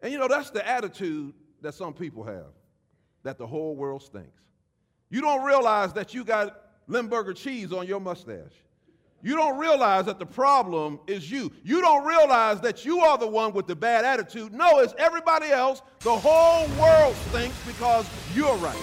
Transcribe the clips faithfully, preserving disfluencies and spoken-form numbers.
And you know, that's the attitude that some people have, that the whole world stinks. You don't realize that you got Limburger cheese on your mustache. You don't realize that the problem is you. You don't realize that you are the one with the bad attitude. No, it's everybody else. The whole world stinks because you're right.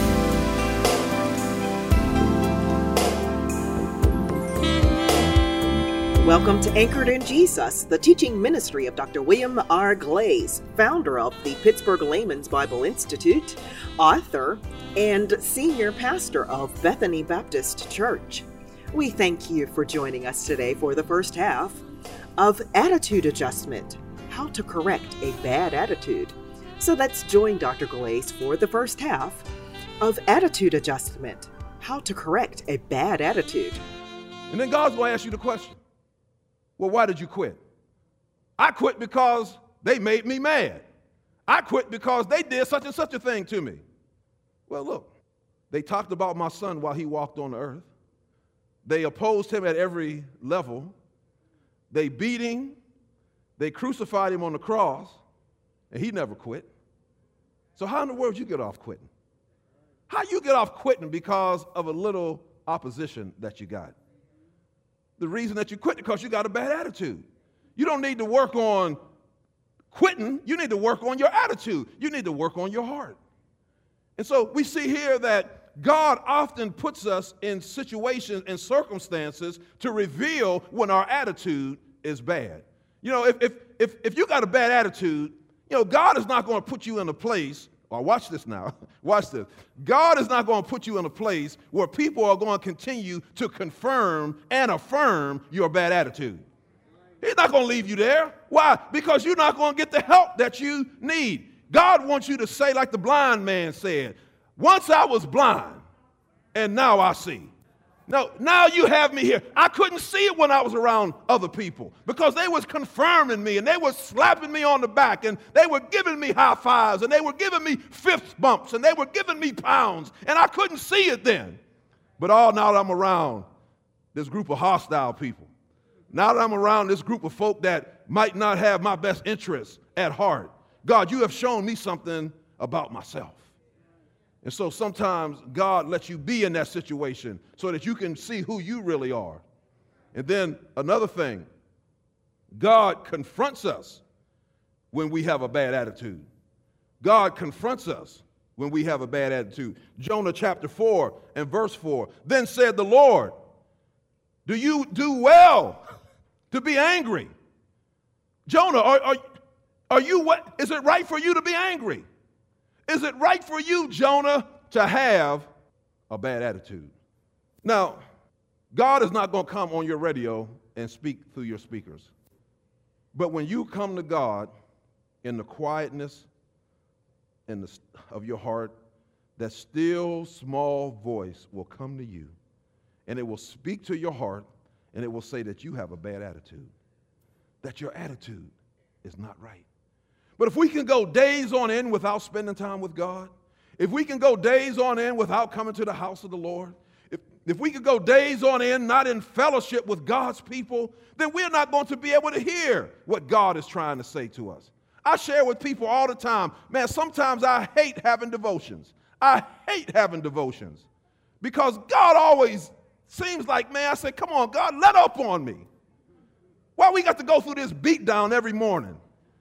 Welcome to Anchored in Jesus, the teaching ministry of Doctor William R. Glaze, founder of the Pittsburgh Layman's Bible Institute, author, and senior pastor of Bethany Baptist Church. We thank you for joining us today for the first half of Attitude Adjustment, how to correct a bad attitude. So let's join Doctor Glaze for the first half of Attitude Adjustment, how to correct a bad attitude. And then God's going to ask you the question. Well, why did you quit? I quit because they made me mad. I quit because they did such and such a thing to me. Well, look, they talked about my son while he walked on the earth. They opposed him at every level. They beat him. They crucified him on the cross, and he never quit. So how in the world did you get off quitting? How you get off quitting because of a little opposition that you got? The reason that you quit is because you got a bad attitude. You don't need to work on quitting. You need to work on your attitude. You need to work on your heart. And so we see here that God often puts us in situations and circumstances to reveal when our attitude is bad. You know, if, if, if, if you got a bad attitude, you know, God is not going to put you in a place. Well, watch this now. Watch this. God is not going to put you in a place where people are going to continue to confirm and affirm your bad attitude. He's not going to leave you there. Why? Because you're not going to get the help that you need. God wants you to say like the blind man said, once I was blind and now I see. No, now you have me here. I couldn't see it when I was around other people because they was confirming me and they were slapping me on the back and they were giving me high fives and they were giving me fist bumps and they were giving me pounds and I couldn't see it then. But all now that I'm around this group of hostile people, now that I'm around this group of folk that might not have my best interests at heart, God, you have shown me something about myself. And so sometimes God lets you be in that situation so that you can see who you really are. And then another thing, God confronts us when we have a bad attitude. God confronts us when we have a bad attitude. Jonah chapter four and verse four. Then said the Lord, do you do well to be angry? Jonah, are, are, are you what? Is it right for you to be angry? Is it right for you, Jonah, to have a bad attitude? Now, God is not going to come on your radio and speak through your speakers. But when you come to God in the quietness in the, of your heart, that still small voice will come to you, and it will speak to your heart, and it will say that you have a bad attitude, that your attitude is not right. But if we can go days on end without spending time with God, if we can go days on end without coming to the house of the Lord, if, if we could go days on end not in fellowship with God's people, then we're not going to be able to hear what God is trying to say to us. I share with people all the time, man, sometimes I hate having devotions. I hate having devotions because God always seems like, man, I say, come on, God, let up on me. Why we got to go through this beat down every morning?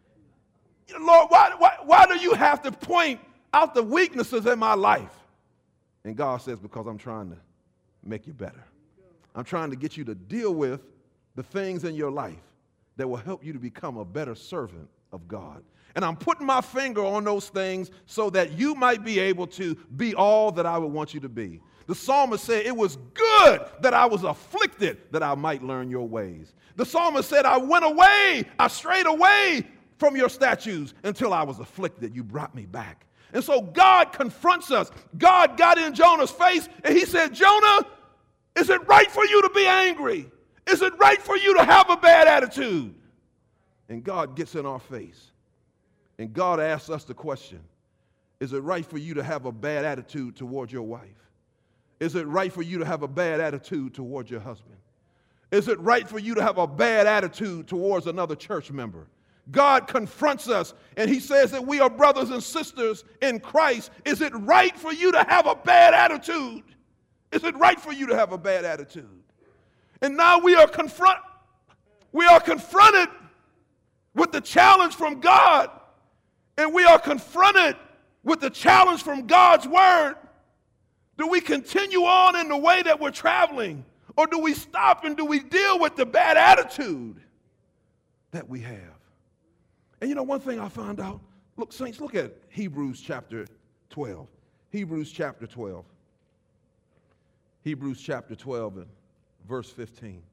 Lord, why, why, why do you have to point out the weaknesses in my life? And God says, because I'm trying to make you better. I'm trying to get you to deal with the things in your life that will help you to become a better servant of God. And I'm putting my finger on those things so that you might be able to be all that I would want you to be. The psalmist said, it was good that I was afflicted that I might learn your ways. The psalmist said, I went away, I strayed away from your statutes until I was afflicted. You brought me back. And so God confronts us. God got in Jonah's face and he said, Jonah, is it right for you to be angry? Is it right for you to have a bad attitude? And God gets in our face. And God asks us the question, is it right for you to have a bad attitude towards your wife? Is it right for you to have a bad attitude towards your husband? Is it right for you to have a bad attitude towards another church member? God confronts us and he says that we are brothers and sisters in Christ. Is it right for you to have a bad attitude? Is it right for you to have a bad attitude? And now we are confront we are confronted with the challenge from God, and we are confronted with the challenge from God's word. Do we continue on in the way that we're traveling, or do we stop and do we deal with the bad attitude that we have? And you know, one thing I found out, look, saints, look at Hebrews chapter twelve. Hebrews chapter twelve. Hebrews chapter twelve and verse fifteen.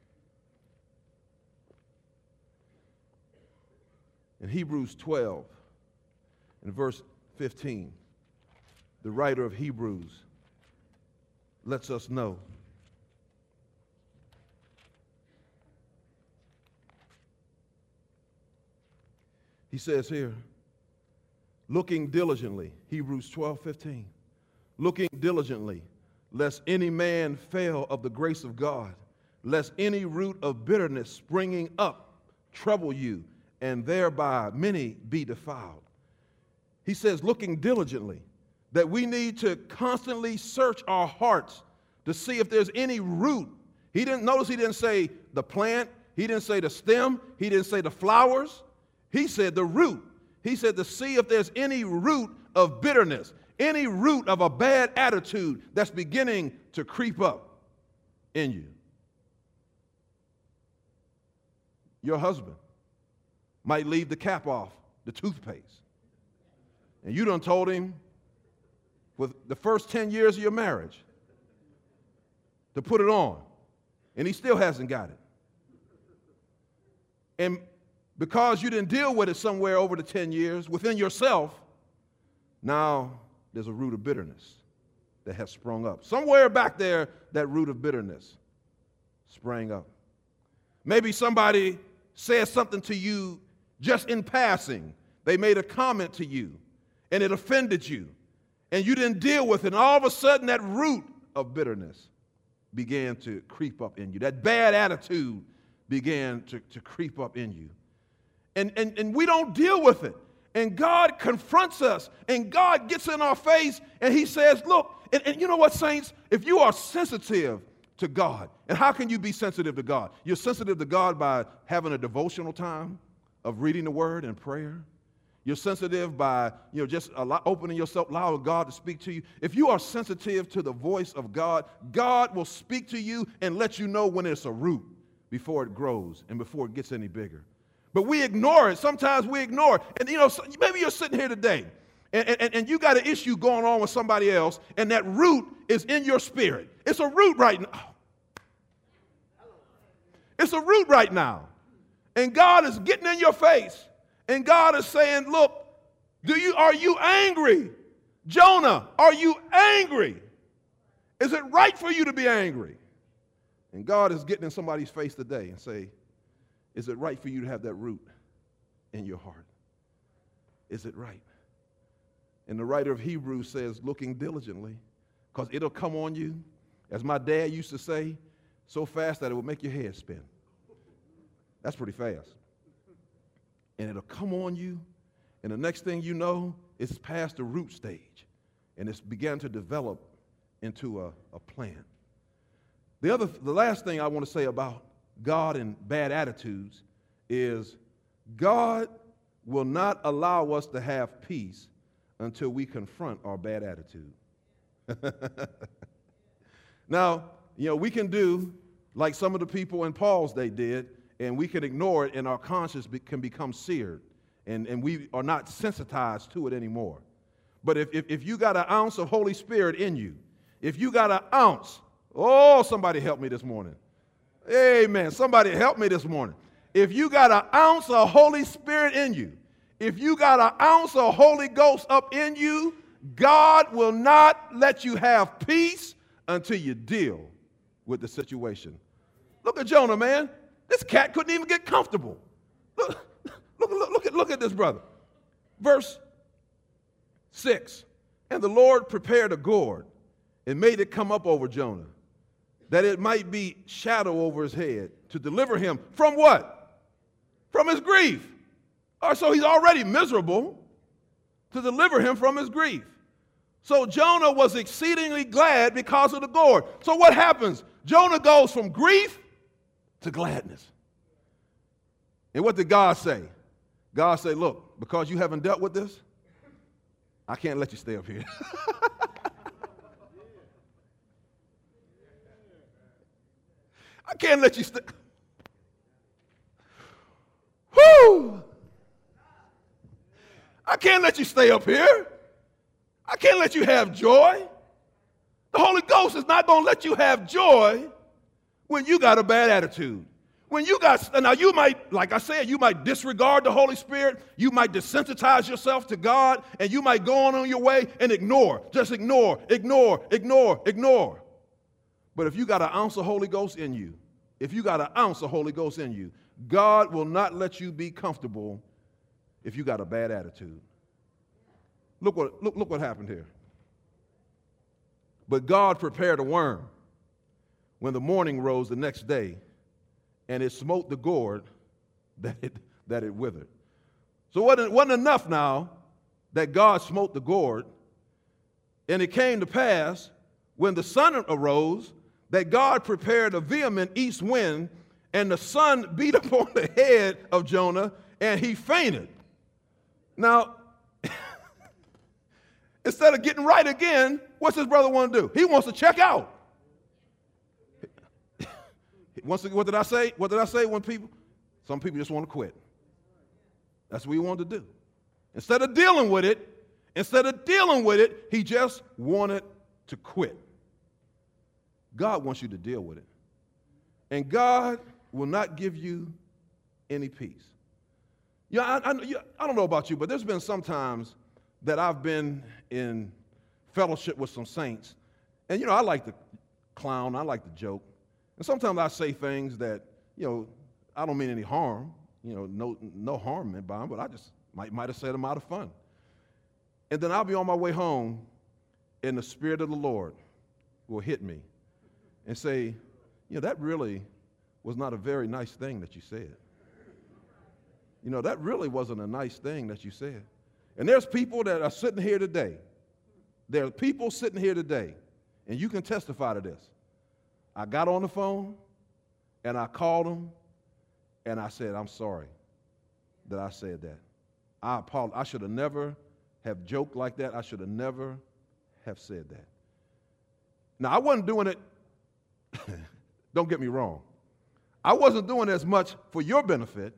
In Hebrews twelve and verse fifteen, the writer of Hebrews lets us know he says here, looking diligently, Hebrews twelve fifteen, looking diligently, lest any man fail of the grace of God, lest any root of bitterness springing up trouble you, and thereby many be defiled. He says, looking diligently, that we need to constantly search our hearts to see if there's any root. He didn't notice he didn't say the plant, he didn't say the stem, he didn't say the flowers. He said the root. He said to see if there's any root of bitterness, any root of a bad attitude that's beginning to creep up in you. Your husband might leave the cap off the toothpaste, and you done told him with the first ten years of your marriage to put it on, and he still hasn't got it. And because you didn't deal with it somewhere over the ten years within yourself, now there's a root of bitterness that has sprung up. Somewhere back there, that root of bitterness sprang up. Maybe somebody said something to you just in passing. They made a comment to you, and it offended you, and you didn't deal with it, and all of a sudden that root of bitterness began to creep up in you. That bad attitude began to, to creep up in you. And, and, and we don't deal with it. And God confronts us, and God gets in our face, and he says, look, and, and you know what, saints? If you are sensitive to God, and how can you be sensitive to God? You're sensitive to God by having a devotional time of reading the word and prayer. You're sensitive by, you know, just allow, opening yourself, allowing God to speak to you. If you are sensitive to the voice of God, God will speak to you and let you know when it's a root before it grows and before it gets any bigger. But we ignore it. Sometimes we ignore it. And, you know, maybe you're sitting here today, and, and, and you got an issue going on with somebody else, and that root is in your spirit. It's a root right now. It's a root right now. And God is getting in your face. And God is saying, look, do you, are you angry? Jonah, are you angry? Is it right for you to be angry? And God is getting in somebody's face today and say, is it right for you to have that root in your heart? Is it right? And the writer of Hebrews says, looking diligently, because it'll come on you, as my dad used to say, so fast that it will make your head spin. That's pretty fast. And it'll come on you, and the next thing you know, it's past the root stage, and it's began to develop into a, a plant. The other, the last thing I want to say about God and bad attitudes is God will not allow us to have peace until we confront our bad attitude. Now, you know, we can do like some of the people in Paul's day did, and we can ignore it, and our conscience be, can become seared, and, and we are not sensitized to it anymore. But if, if, if you got an ounce of Holy Spirit in you, if you got an ounce, oh, somebody help me this morning. Amen. Somebody help me this morning. If you got an ounce of Holy Spirit in you, if you got an ounce of Holy Ghost up in you, God will not let you have peace until you deal with the situation. Look at Jonah, man. This cat couldn't even get comfortable. Look, look, look, look, at, look at this brother. Verse six. And the Lord prepared a gourd and made it come up over Jonah, that it might be shadow over his head, to deliver him from what? From his grief. Or so he's already miserable to deliver him from his grief. So Jonah was exceedingly glad because of the gourd. So what happens? Jonah goes from grief to gladness. And what did God say? God said, look, because you haven't dealt with this, I can't let you stay up here. I can't let you stay. Whoo! I can't let you stay up here. I can't let you have joy. The Holy Ghost is not going to let you have joy when you got a bad attitude. When you got, now you might, like I said, you might disregard the Holy Spirit. You might desensitize yourself to God, and you might go on on your way and ignore, just ignore, ignore, ignore, ignore. But if you got an ounce of Holy Ghost in you, if you got an ounce of Holy Ghost in you, God will not let you be comfortable if you got a bad attitude. Look what, look, look what happened here. But God prepared a worm when the morning rose the next day, and it smote the gourd that it, that it withered. So it wasn't, wasn't enough now that God smote the gourd, and it came to pass when the sun arose that God prepared a vehement east wind, and the sun beat upon the head of Jonah, and he fainted. Now, instead of getting right again, what's his brother want to do? He wants to check out. Once again, what did I say? What did I say when people, some people just want to quit. That's what he wanted to do. Instead of dealing with it, instead of dealing with it, he just wanted to quit. God wants you to deal with it. And God will not give you any peace. Yeah, I, I, I don't know about you, but there's been some times that I've been in fellowship with some saints. And, you know, I like to clown, I like to joke. And sometimes I say things that, you know, I don't mean any harm, you know, no, no harm meant by them, but I just might, might have said them out of fun. And then I'll be on my way home, and the Spirit of the Lord will hit me and say, you know, that really was not a very nice thing that you said. You know, that really wasn't a nice thing that you said. And there's people that are sitting here today. There are people sitting here today, and you can testify to this. I got on the phone, and I called them, and I said, I'm sorry that I said that. I apologize. I should have never have joked like that. I should have never have said that. Now, I wasn't doing it, don't get me wrong. I wasn't doing it as much for your benefit.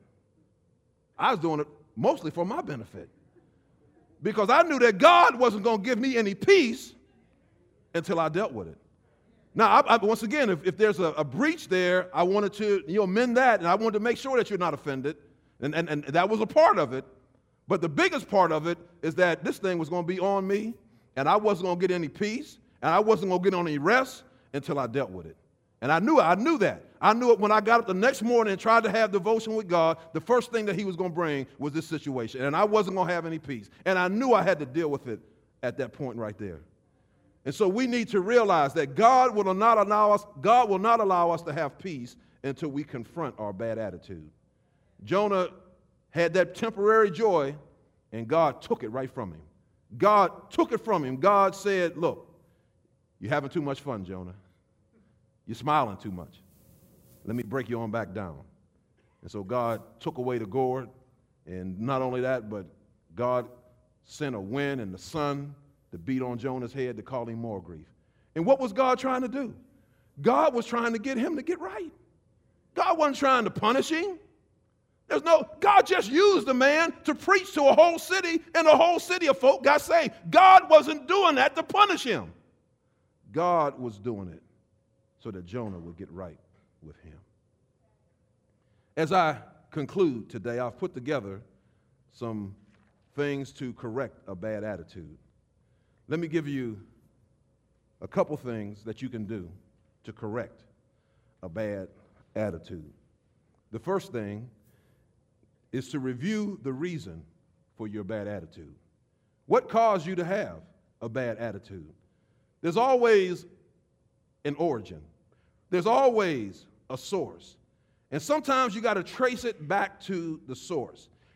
I was doing it mostly for my benefit. Because I knew that God wasn't going to give me any peace until I dealt with it. Now, I, I, once again, if, if there's a, a breach there, I wanted to you know, mend that, and I wanted to make sure that you're not offended, and, and, and that was a part of it. But the biggest part of it is that this thing was going to be on me, and I wasn't going to get any peace, and I wasn't going to get on any rest until I dealt with it. And I knew it. I knew that. I knew it when I got up the next morning and tried to have devotion with God. The first thing that he was going to bring was this situation, and I wasn't going to have any peace. And I knew I had to deal with it at that point right there. And so we need to realize that God will not allow us, God will not allow us to have peace until we confront our bad attitude. Jonah had that temporary joy, and God took it right from him. God took it from him. God said, look, you're having too much fun, Jonah. You're smiling too much. Let me break you on back down. And so God took away the gourd, and not only that, but God sent a wind and the sun to beat on Jonah's head to cause him more grief. And what was God trying to do? God was trying to get him to get right. God wasn't trying to punish him. There's no, God just used the man to preach to a whole city, and a whole city of folk got saved. God wasn't doing that to punish him. God was doing it so that Jonah would get right with him. As I conclude today, I've put together some things to correct a bad attitude. Let me give you a couple things that you can do to correct a bad attitude. The first thing is to review the reason for your bad attitude. What caused you to have a bad attitude? There's always an origin. There's always a source. And sometimes you got to trace it back to the source.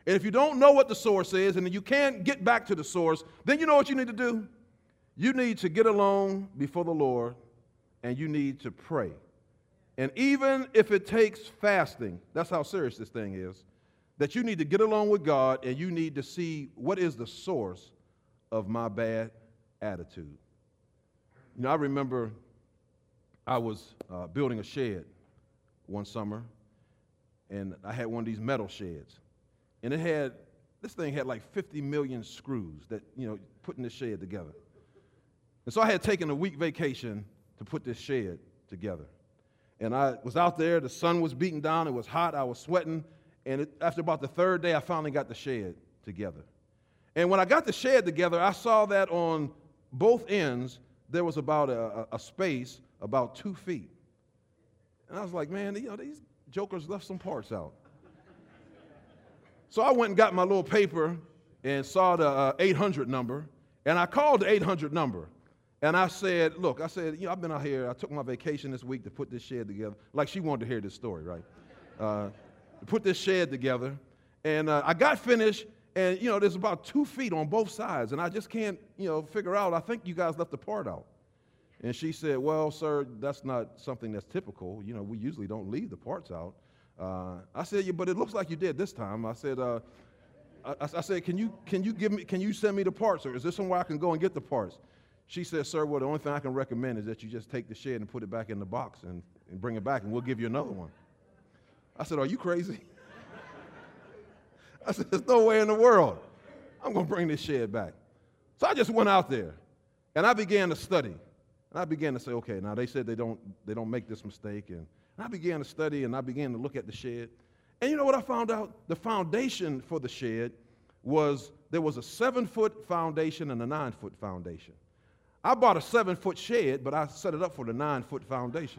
And if you don't know what the source is and you can't get back to the source, then you know what you need to do? You need to get alone before the Lord and you need to pray. And even if it takes fasting, that's how serious this thing is, that you need to get along with God and you need to see what is the source of my bad attitude. You know, I remember I was uh, building a shed one summer, and I had one of these metal sheds. And it had, this thing had like fifty million screws that, you know, putting this shed together. And so I had taken a week vacation to put this shed together. And I was out there, the sun was beating down, it was hot, I was sweating, and it, after about the third day, I finally got the shed together. And when I got the shed together, I saw that on both ends, there was about a, a space about two feet. And I was like, man, you know, these jokers left some parts out. So I went and got my little paper and saw the uh, eight hundred number, and I called the eight hundred number. And I said, look, I said, you know, I've been out here, I took my vacation this week to put this shed together. Like she wanted to hear this story, right? Uh, to put this shed together. And uh, I got finished, and, you know, there's about two feet on both sides, and I just can't, you know, figure out, I think you guys left the part out. And she said, well, sir, that's not something that's typical. You know, we usually don't leave the parts out. Uh, I said, yeah, but it looks like you did this time. I said, uh, I, I said, can you, can you give me, can you send me the parts, or is there somewhere I can go and get the parts? She said, sir, well, the only thing I can recommend is that you just take the shed and put it back in the box and, and bring it back, and we'll give you another one. I said, are you crazy? I said, there's no way in the world I'm going to bring this shed back. So I just went out there, and I began to study. And I began to say, okay, now they said they don't, they don't make this mistake. And, and I began to study, and I began to look at the shed. And you know what I found out? The foundation for the shed was, there was a seven-foot foundation and a nine-foot foundation. I bought a seven-foot shed, but I set it up for the nine-foot foundation.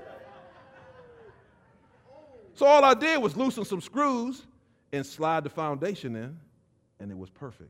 So all I did was loosen some screws and slide the foundation in, and it was perfect.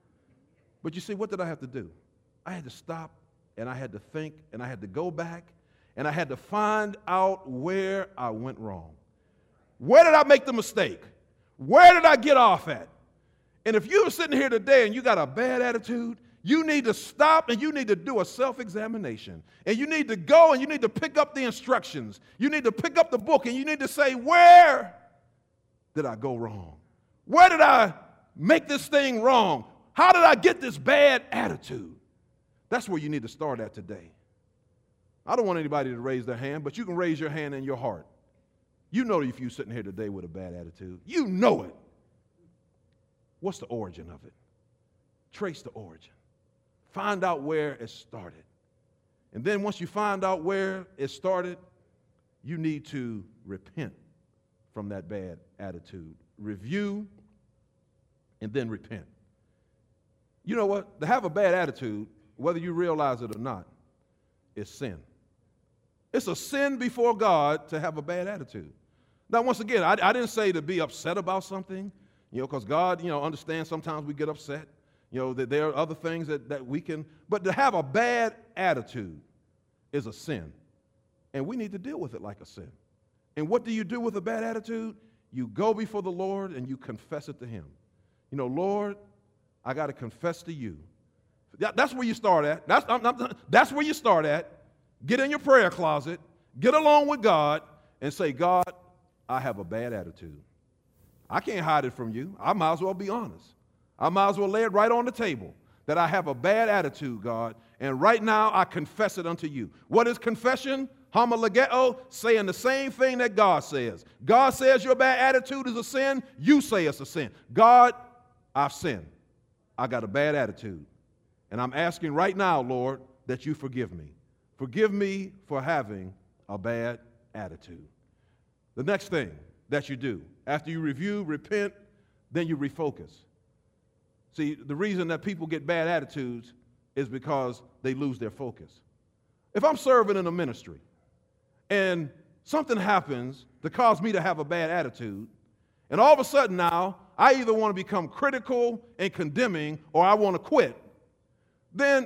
But you see, what did I have to do? I had to stop, and I had to think, and I had to go back, and I had to find out where I went wrong. Where did I make the mistake? Where did I get off at? And if you're sitting here today and you got a bad attitude, you need to stop and you need to do a self-examination. And you need to go and you need to pick up the instructions. You need to pick up the book and you need to say, where did I go wrong? Where did I make this thing wrong? How did I get this bad attitude? That's where you need to start at today. I don't want anybody to raise their hand, but you can raise your hand in your heart. You know if you're sitting here today with a bad attitude. You know it. What's the origin of it? Trace the origin. Find out where it started. And then once you find out where it started, you need to repent from that bad attitude. Review and then repent. You know what? To have a bad attitude, whether you realize it or not, is sin. It's a sin before God to have a bad attitude. Now, once again, I, I didn't say to be upset about something, you know, because God, you know, understands sometimes we get upset. You know, that there are other things that, that we can, but to have a bad attitude is a sin. And we need to deal with it like a sin. And what do you do with a bad attitude? You go before the Lord and you confess it to Him. You know, Lord, I got to confess to you. That, that's where you start at. That's, I'm, I'm, that's where you start at. Get in your prayer closet, get along with God, and say, God, I have a bad attitude. I can't hide it from you. I might as well be honest. I might as well lay it right on the table that I have a bad attitude, God, and right now I confess it unto you. What is confession? Homologeo, saying the same thing that God says. God says your bad attitude is a sin. You say it's a sin. God, I've sinned. I got a bad attitude. And I'm asking right now, Lord, that you forgive me. Forgive me for having a bad attitude. The next thing that you do, after you review, repent, then you refocus. See, the reason that people get bad attitudes is because they lose their focus. If I'm serving in a ministry and something happens to cause me to have a bad attitude, and all of a sudden now I either want to become critical and condemning or I want to quit, then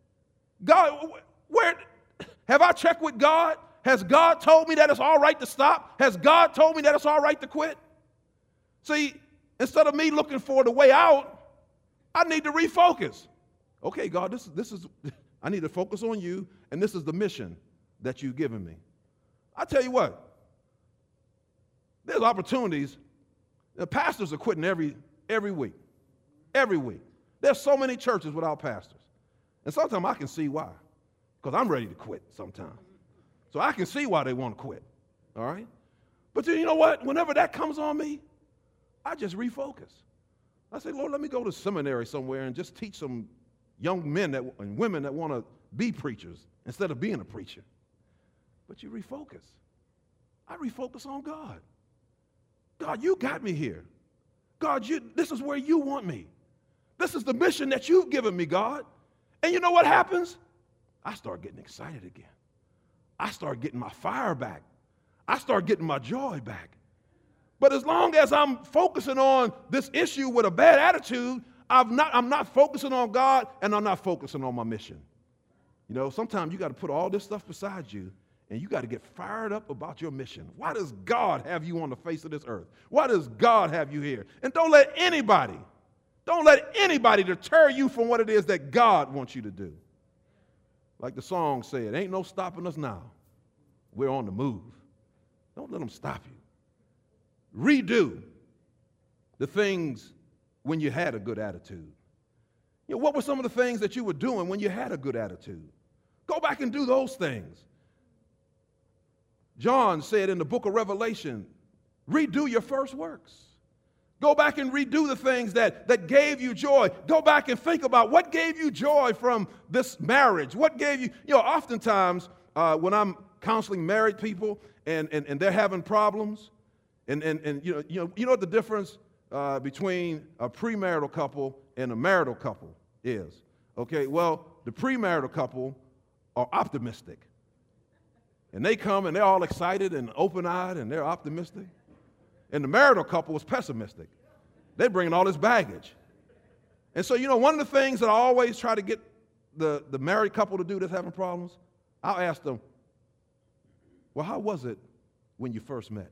God, where have I checked with God? Has God told me that it's all right to stop? Has God told me that it's all right to quit? See, Instead of me looking for the way out, I need to refocus. Okay, God, this, this is, I need to focus on you, and this is the mission that you've given me. I tell you what, there's opportunities. The pastors are quitting every, every week, every week. There's so many churches without pastors. And sometimes I can see why, because I'm ready to quit sometimes. So I can see why they want to quit, all right? But then you know what? Whenever that comes on me, I just refocus. I say, Lord, let me go to seminary somewhere and just teach some young men that, and women that want to be preachers instead of being a preacher. But you refocus. I refocus on God. God, you got me here. God, you, this is where you want me. This is the mission that you've given me, God. And you know what happens? I start getting excited again. I start getting my fire back. I start getting my joy back. But as long as I'm focusing on this issue with a bad attitude, I've not, I'm not focusing on God, and I'm not focusing on my mission. You know, sometimes you got to put all this stuff beside you, and you got to get fired up about your mission. Why does God have you on the face of this earth? Why does God have you here? And don't let anybody, don't let anybody deter you from what it is that God wants you to do. Like the song said, ain't no stopping us now. We're on the move. Don't let them stop you. Redo the things when you had a good attitude. You know, what were some of the things that you were doing when you had a good attitude? Go back and do those things. John said in the book of Revelation, redo your first works. Go back and redo the things that, that gave you joy. Go back and think about what gave you joy from this marriage. What gave you, you know, oftentimes uh, when I'm counseling married people and, and, and they're having problems, and, and, and you know, you know, you know what the difference uh, between a premarital couple and a marital couple is? Okay, well, the premarital couple are optimistic. And they come and they're all excited and open-eyed and they're optimistic. And the marital couple is pessimistic. They're bringing all this baggage. And so, you know, one of the things that I always try to get the, the married couple to do that's having problems, I'll ask them, well, how was it when you first met?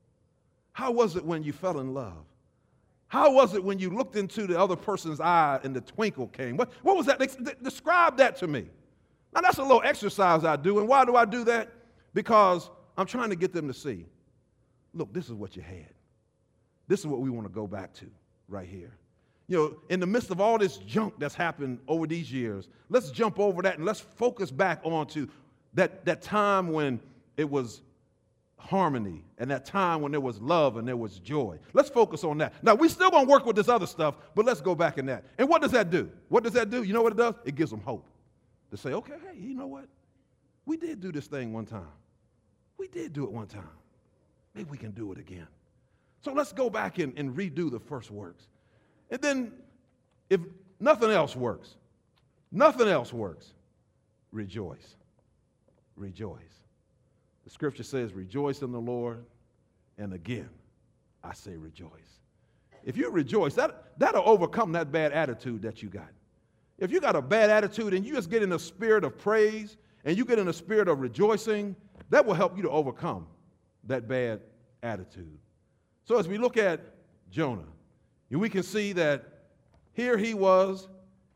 How was it when you fell in love? How was it when you looked into the other person's eye and the twinkle came? What, what was that? Describe that to me. Now, that's a little exercise I do. And why do I do that? Because I'm trying to get them to see, look, this is what you had. This is what we want to go back to right here. You know, in the midst of all this junk that's happened over these years, let's jump over that and let's focus back onto that, that time when it was harmony and that time when there was love and there was joy. Let's focus on that. Now, we're still going to work with this other stuff, but let's go back in that. And what does that do? What does that do? You know what it does? It gives them hope to say, okay, hey, you know what? We did do this thing one time. We did do it one time. Maybe we can do it again. So let's go back and, and redo the first works. And then if nothing else works, nothing else works, rejoice. Rejoice. The scripture says, rejoice in the Lord. And again, I say rejoice. If you rejoice, that, that'll overcome that bad attitude that you got. If you got a bad attitude and you just get in a spirit of praise and you get in a spirit of rejoicing, that will help you to overcome that bad attitude. So as we look at Jonah, we can see that here he was,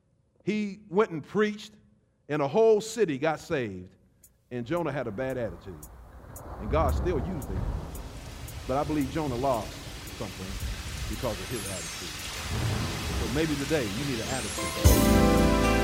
he went and preached, and a whole city got saved, and Jonah had a bad attitude. And God still used him. But I believe Jonah lost something because of his attitude. So maybe today you need an attitude.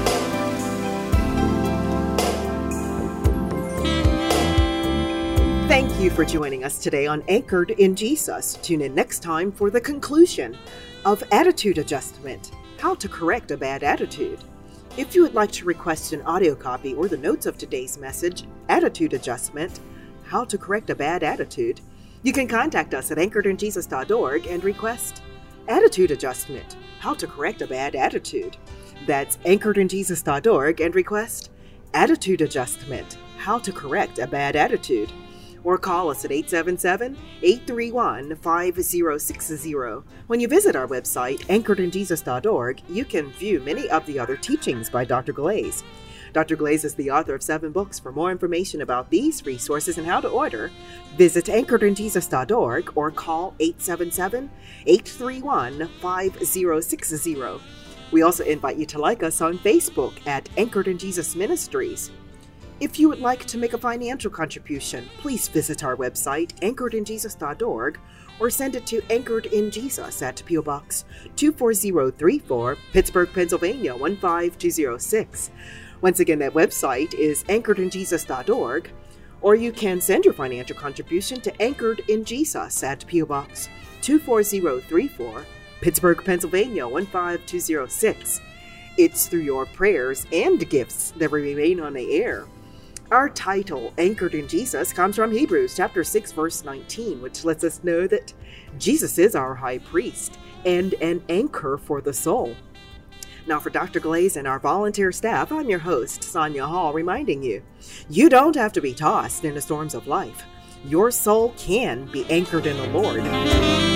Thank you for joining us today on Anchored in Jesus. Tune in next time for the conclusion of Attitude Adjustment, How to Correct a Bad Attitude. If you would like to request an audio copy or the notes of today's message, Attitude Adjustment, How to Correct a Bad Attitude, you can contact us at anchored in jesus dot org and request Attitude Adjustment, How to Correct a Bad Attitude. That's anchored in jesus dot org and request Attitude Adjustment, How to Correct a Bad Attitude. Or call us at eight seven seven, eight three one, five zero six zero. When you visit our website, anchored in jesus dot org, you can view many of the other teachings by Doctor Glaze. Doctor Glaze is the author of seven books. For more information about these resources and how to order, visit anchored in jesus dot org or call eight seven seven, eight three one, five zero six zero. We also invite you to like us on Facebook at Anchored in Jesus Ministries. If you would like to make a financial contribution, please visit our website, anchored in jesus dot org, or send it to Anchored in Jesus at P O Box two four zero three four, Pittsburgh, Pennsylvania one five two zero six. Once again, that website is anchored in jesus dot org, or you can send your financial contribution to Anchored in Jesus at P O Box two four zero three four, Pittsburgh, Pennsylvania one five two zero six. It's through your prayers and gifts that we remain on the air. Our title, Anchored in Jesus, comes from Hebrews chapter six, verse nineteen, which lets us know that Jesus is our high priest and an anchor for the soul. Now, for Doctor Glaze and our volunteer staff, I'm your host, Sonia Hall, reminding you, you don't have to be tossed in the storms of life. Your soul can be anchored in the Lord.